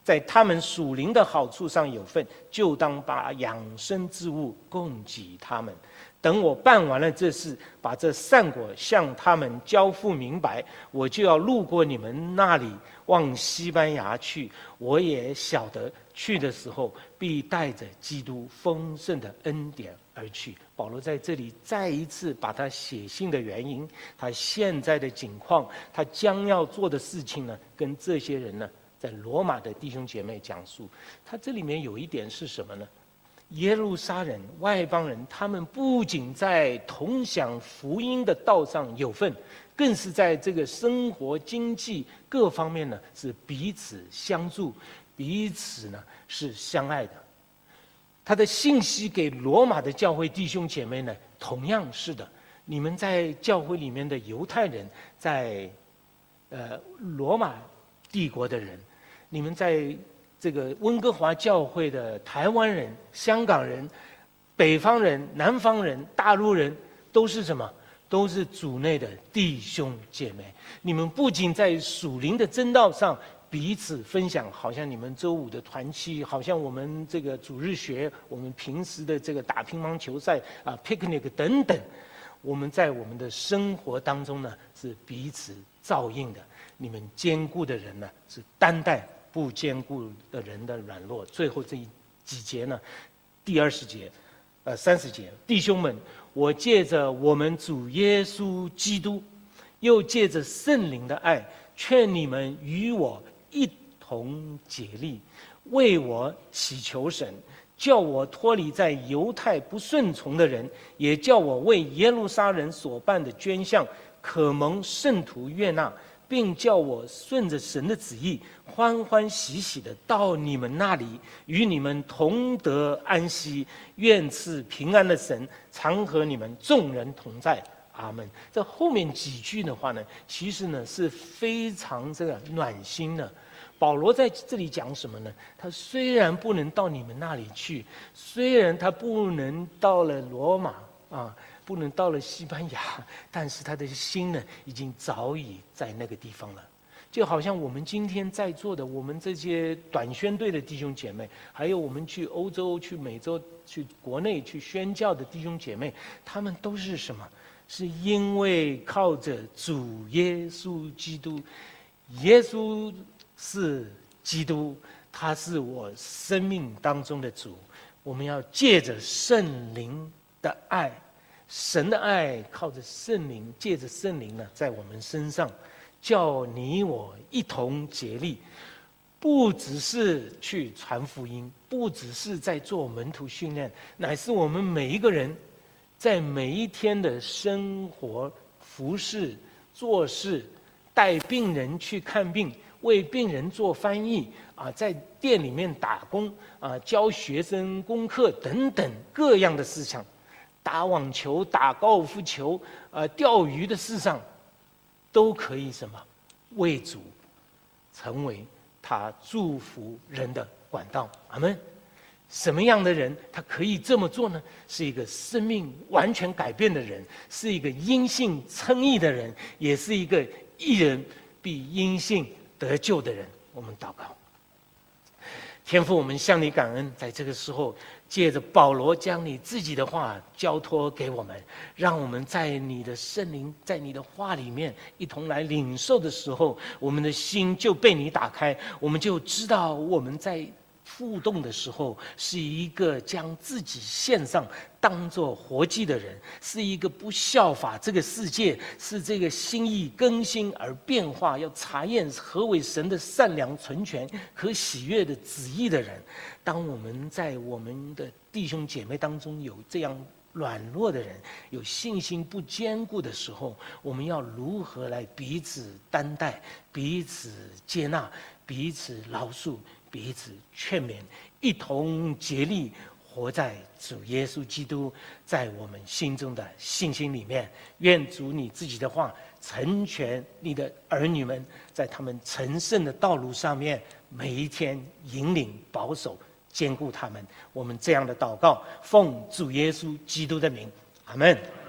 在他们属灵的好处上有份，就当把养生之物供给他们。等我办完了这事，把这善果向他们交付明白，我就要路过你们那里，往西班牙去。我也晓得去的时候，必带着基督丰盛的恩典而去。保罗在这里再一次把他写信的原因，他现在的境况，他将要做的事情呢，跟这些人呢，在罗马的弟兄姐妹讲述。他这里面有一点是什么呢？耶路撒冷外邦人，他们不仅在同享福音的道上有份，更是在这个生活经济各方面呢，是彼此相助，彼此呢是相爱的。他的信息给罗马的教会弟兄姐妹呢，同样是的。你们在教会里面的犹太人，在呃罗马帝国的人，你们在这个温哥华教会的台湾人、香港人、北方人、南方人、大陆人，都是什么？都是主内的弟兄姐妹。你们不仅在属灵的真道上彼此分享，好像你们周五的团契，好像我们这个主日学，我们平时的这个打乒乓球赛啊、picnic 等等，我们在我们的生活当中呢，是彼此照应的。你们坚固的人呢，是担待不坚固的人的软弱。最后这一几节呢，第二十节，呃三十节，弟兄们，我借着我们主耶稣基督，又借着圣灵的爱，劝你们与我一同竭力，为我祈求神，叫我脱离在犹太不顺从的人，也叫我为耶路撒冷所办的捐项可蒙圣徒悦纳，并叫我顺着神的旨意，欢欢喜喜的到你们那里，与你们同得安息。愿赐平安的神常和你们众人同在。阿门。这后面几句的话呢，其实呢是非常这个暖心的。保罗在这里讲什么呢？他虽然不能到你们那里去，虽然他不能到了罗马啊，不能到了西班牙，但是他的心呢，已经早已在那个地方了。就好像我们今天在座的，我们这些短宣队的弟兄姐妹，还有我们去欧洲、去美洲、去国内去宣教的弟兄姐妹，他们都是什么？是因为靠着主耶稣基督，耶稣是基督，他是我生命当中的主。我们要借着圣灵的爱，神的爱靠着圣灵，借着圣灵呢，在我们身上，叫你我一同竭力，不只是去传福音，不只是在做门徒训练，乃是我们每一个人在每一天的生活、服事、做事，带病人去看病，为病人做翻译啊，在店里面打工啊，教学生功课等等各样的事情，打网球、打高尔夫球、呃钓鱼的事上，都可以什么为主成为他祝福人的管道。阿们。什么样的人他可以这么做呢？是一个生命完全改变的人，是一个因信称义的人，也是一个义人必因信得救的人。我们祷告。天父，我们向你感恩，在这个时候借着保罗将你自己的话交托给我们，让我们在你的圣灵，在你的话里面一同来领受的时候，我们的心就被你打开，我们就知道我们在互动的时候，是一个将自己献上当作活祭的人，是一个不效法这个世界，是这个心意更新而变化，要查验何为神的善良、纯全、可喜悦的旨意的人。当我们在我们的弟兄姐妹当中有这样软弱的人，有信心不坚固的时候，我们要如何来彼此担待、彼此接纳、彼此饶恕、彼此劝勉，一同竭力活在主耶稣基督在我们心中的信心里面。愿主你自己的话成全你的儿女们，在他们成圣的道路上面，每一天引领、保守、坚固他们。我们这样的祷告，奉主耶稣基督的名，阿们。